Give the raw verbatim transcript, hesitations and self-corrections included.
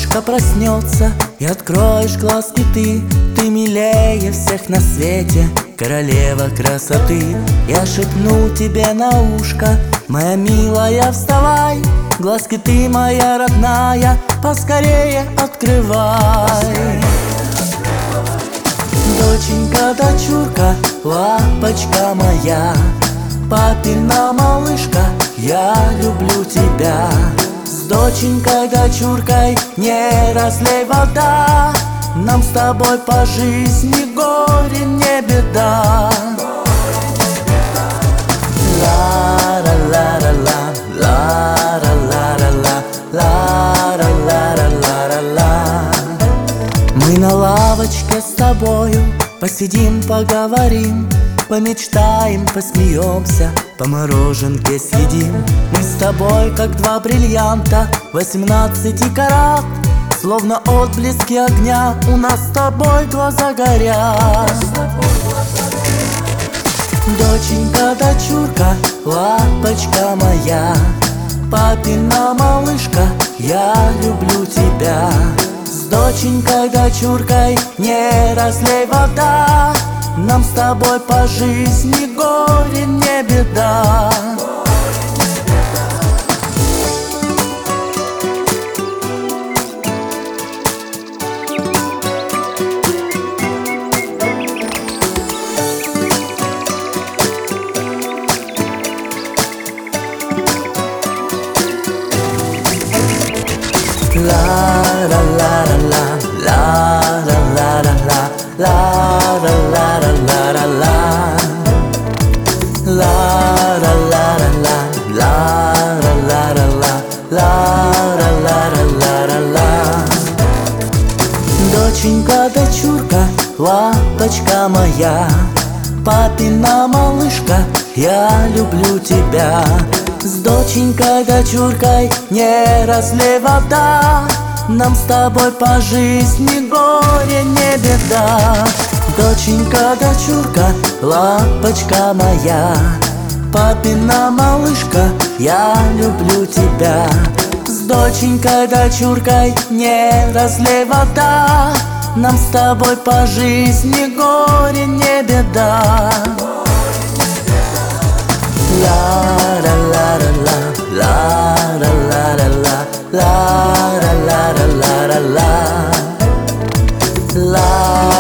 малышка проснется, и откроешь глазки ты. Ты милее всех на свете, королева красоты. Я шепну тебе на ушко: моя милая, вставай, глазки ты моя родная, поскорее открывай. Доченька, дочурка, лапочка моя, папина малышка, я люблю тебя. С доченькой, дочуркой не разлей вода, нам с тобой по жизни горе не беда. Ла-ра-ла-ра-ла, ла-ра-ла-ра-ла, ла-ра-ла-ра-ла-ла. Мы на лавочке с тобою посидим, поговорим, помечтаем, посмеемся, по мороженке съедим. Мы с тобой как два бриллианта, восемнадцати карат, словно отблески огня у нас с тобой глаза горят. Доченька, дочурка, лапочка моя, папина малышка, я люблю тебя. С доченькой, дочуркой не разлей вода, нам с тобой по жизни горе не беда. Ла-ра-ла-ра-ла, ла-ра-ла-ра-ла, ла-ра-ла-ра-ла-ла, ла-ра-ла-ра-ла, ла-ра-ла-ра-ла, ла-ра-ла-ра-ла-ла. Доченька, дочурка, лапочка моя, папина малышка, я люблю тебя. С доченькой, дочуркой не разлей вода, нам с тобой по жизни горе не беда. Доченька, дочурка, лапочка моя, папина малышка, я люблю тебя. С доченькой, дочуркой не разлей вода, нам с тобой по жизни горе не беда. Ла-ра-ла-ра-ла, ла-ра-ла-ра-ла, ла-ра-ла-ра-ла-ла, ла